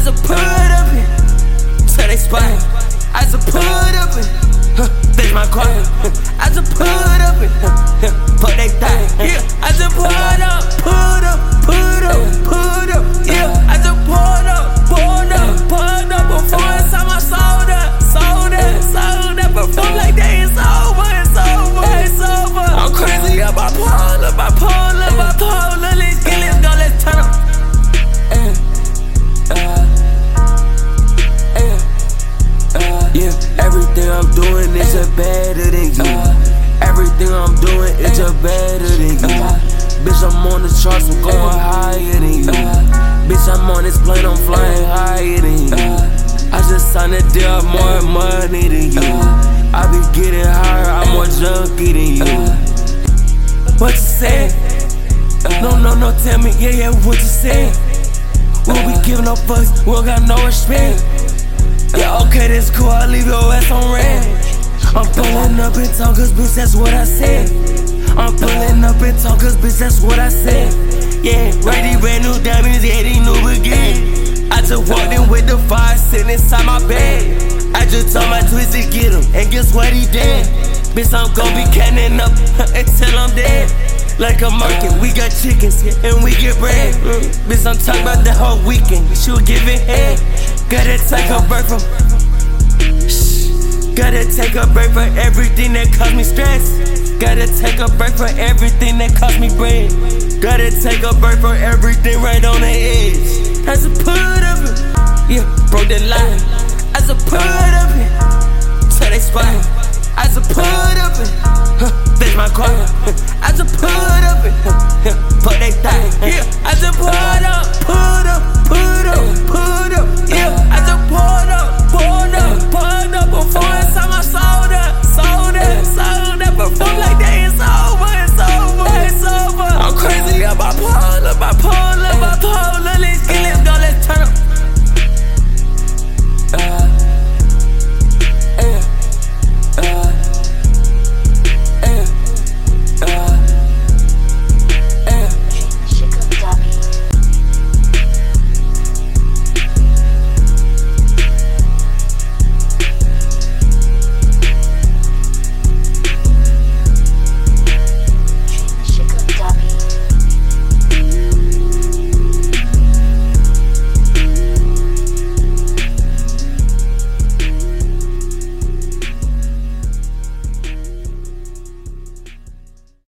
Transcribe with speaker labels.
Speaker 1: just put up it till they spot. I just put up it, bitch my car. I just put up it, put they thigh. Yeah, I just put up, yeah, I just put up before inside my sold up, before like that it's over. I'm crazy up, bipolar, let's get this go, let's turn up. Yeah, everything I'm doing is just better than you. Everything I'm doing is just better than you. Bitch, I'm on the charts, I'm going higher than you. Bitch, I'm on this plane, I'm flying higher than you. I just signed a deal, more money than you. I be getting higher, I'm more junkie than you. What you say? No, tell me, yeah, what you say? We don't be giving no fucks, we don't got no respect. Yeah, okay, that's cool, I'll leave your ass on red. I'm pulling up in town, cause bitch, that's what I said. I'm pulling up in town, cause bitch, that's what I said. Yeah, right, these brand new diamonds, yeah, these new begin. I just walked in with the fire sitting inside my bed. I just told my twist to get him, and guess what he did? Bitch, I'm gon' be canning up until I'm dead. Like a market, we got chickens and we get bread. Bitch, I'm talking about the whole weekend, she'll give it head. Gotta take a break from Gotta take a break for everything that caused me stress. Gotta take a break for everything that cost me bread. Gotta take a break for everything right on the edge. I just put up it, yeah, broke the line. I just put up it till they spot. I just put up it, bitch my car. I just put up it, put they thigh. Yeah, I just put up,